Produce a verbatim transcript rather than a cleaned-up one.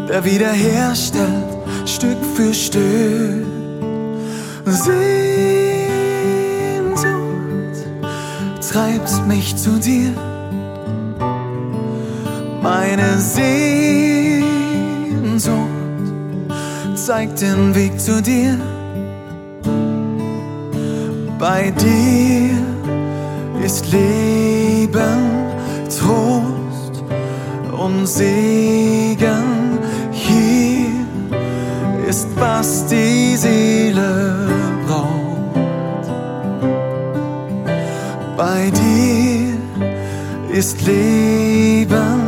der wiederherstellt Stück für Stück. Sehnsucht treibt mich zu dir, meine Sehnsucht zeigt den Weg zu dir. Bei dir ist Leben, Trost und Segen. Hier ist, was die Seele braucht. Bei dir ist Leben,